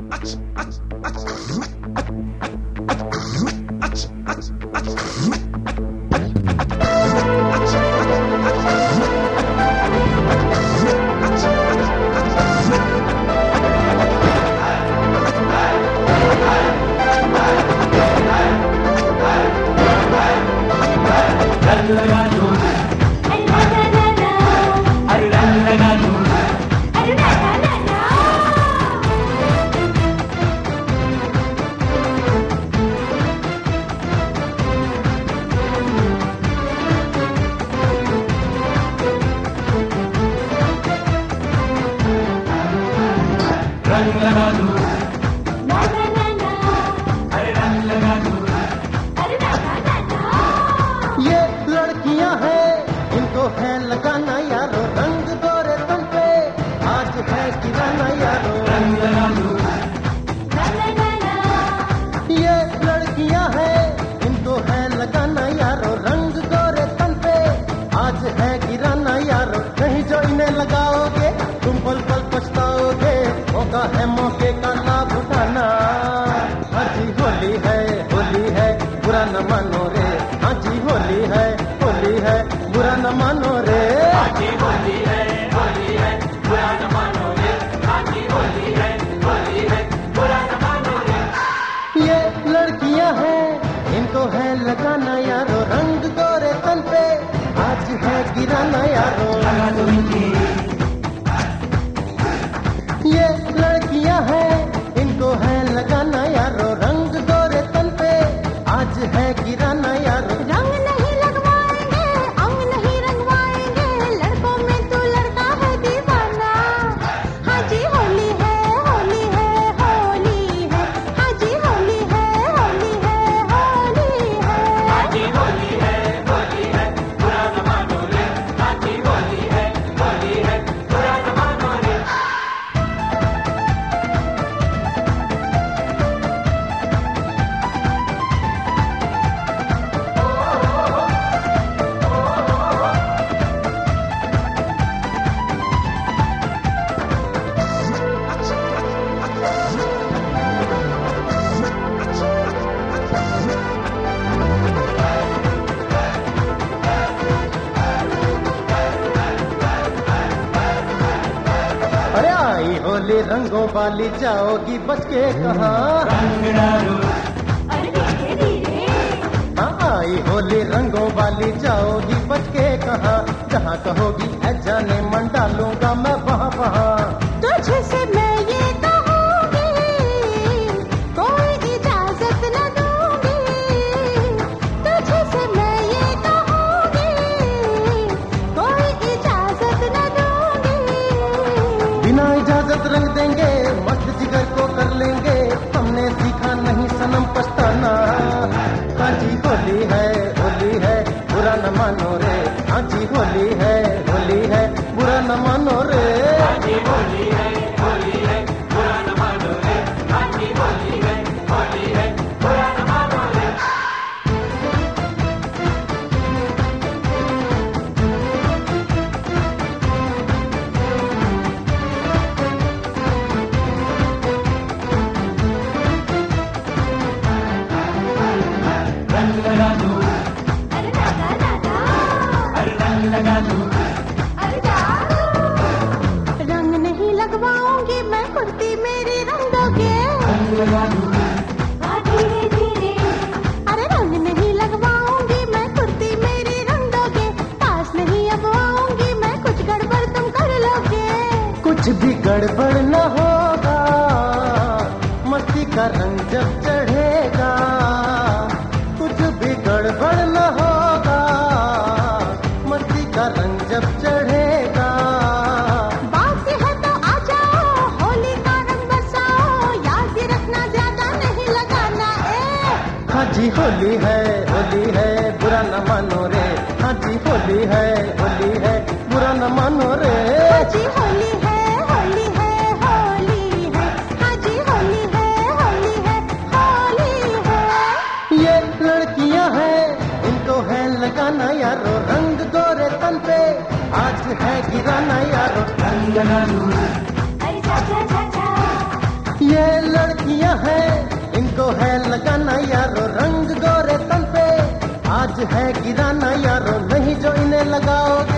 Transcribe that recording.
ये लड़कियां हैं, इनको है लगाना यारो रंग गोरे तन पे, आज है गिराना यारो रंग लगा दो। ये लड़कियां हैं, इनको है लगाना यारो रंग गोरे तन पे, आज है गिराना यारो। नहीं जो इन्हें लगाओगे तुम पल पल पछताओगे, मौका है मौके का लाभ उठाना। हाँ जी होली है बुरा न मानो रे। हाँ जी होली है बुरा न मानो रे। हाँ जी होली है बुरा न मानो रे। हाँ जी होली है बुरा न मानो रे। ये लड़कियां हैं, इनको है लगाना यारो रंग गोरे तन पे, आज है गिराना यारो लगा दो इनकी। ये लड़कियां हैं, इनको है लगाना यारो रंग गोरे तन पे, आज है गिराना यारो। रंग नहीं लगवाएंगे, अंग नहीं रंगवाएंगे, लड़कों में तो लड़का है दीवाना। हाँ जी होली है हाँ जी होली है हाँ जी होली है बुरा न मानो रे। हाँ जी होली है बुरा न मानो रे। अरे आई होली रंगों वाली जाओगी बच के कहाँ। रंग डालो अरे धीरे धीरे हाँ आई होली रंगों वाली जाओगी बच के कहाँ। जहाँ कहोगी ऐ जाने मन डालूंगा मैं वहाँ। तुझसे मैं ये कहूँगी, कोई इजाजत न दूंगी। तुझसे मैं ये कहूँगी, कोई इजाजत न दूंगी। बिना इजाजत रंग देंगे, मस्त जिगर को कर लेंगे, हमने सीखा नहीं सनम पछताना। हाँ जी होली है बुरा न मानो रे। हाँ जी होली है बुरा न मानो रे। हाँ जी होली है बुरा न मानो रे। हाँ जी होली है बुरा न मानो रे। रंग लगा दो अरे दादा अरे रंग लगा दो। अरे रंग नहीं लगवाऊंगी मैं, कुर्ती मेरी रंग दोगे। रंग लगा दो हाँ धीरे धीरे। अरे रंग नहीं लगवाऊंगी मैं, कुर्ती मेरी रंग दोगे। पास नहीं अब आऊंगी मैं, कुछ गड़बड़ तुम कर लोगे। कुछ भी गड़बड़ न होगा, मस्ती का रंग जब चढ़ेगा। कुछ भी गड़बड़ न होगा, मस्ती का रंग जब चढ़ेगा। बात है तो आ जाओ, होली का रंग बरसाओ, याद रखना ज्यादा नहीं लगाना। हाँ जी होली है बुरा न मानो रे। हाँ जी होली है बुरा न मानो रे। हाँ जी होली है हाँ जी होली है। ये लड़कियां हैं, इनको है लगाना यारो रंग गोरे तन पे, आज है गिराना यारो रंग लगा दो अरे चा चा चा चा। ये लड़कियां हैं, इनको है लगाना यारो रंग गोरे तन पे। आज है गिराना यारो, नहीं जो इन्हें लगाओगे